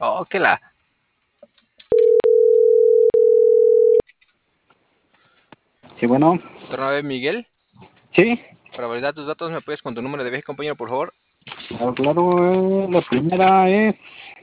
Oh, que la. Sí, bueno. Torna vez, Miguel. Sí, Para validar tus datos, ¿me puedes con tu número de viaje, compañero, por favor? claro, la primera es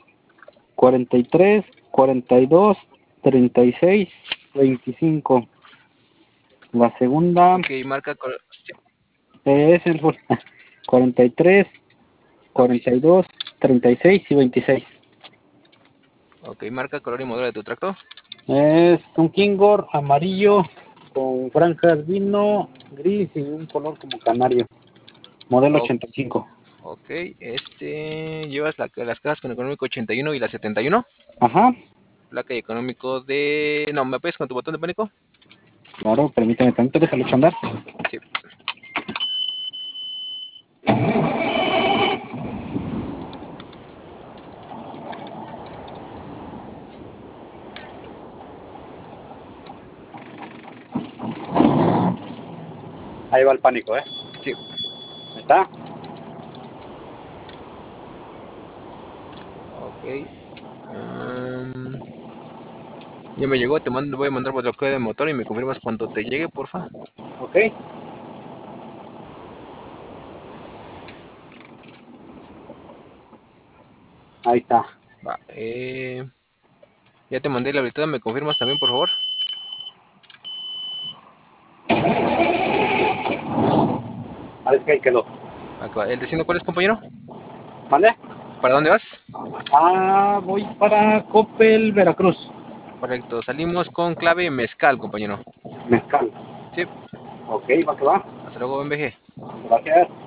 43, 42, 36, 25. La segunda Ok, marca. Sí, es el 43, ok. 42, 36 y 26. Ok, marca, color y modelo de tu tractor. Es un Kingor amarillo con franjas vino, gris y un color como canario. Modelo Oh, 85. ok, llevas las cajas con económico 81 y la 71. Ajá, Placa y económico de. No, ¿me puedes con tu botón de pánico? claro, permíteme tanto, déjalo echar andar. Sí. Ahí va el pánico, ¿eh? Sí. Ahí está. Ok. Ya me llegó, voy a mandar por bloqueo de motor y me confirmas cuando te llegue, porfa. Ok, ahí está. Va, ya te mandé la habilitada, ¿me confirmas también, por favor? Parece que ahí quedó. Acá. ¿El destino cuál es, compañero? ¿Vale? ¿Para dónde vas? Voy para Coppel, Veracruz. Correcto, salimos con clave mezcal, compañero. Mezcal. Sí, Ok, va que va. hasta luego, BMG. Gracias.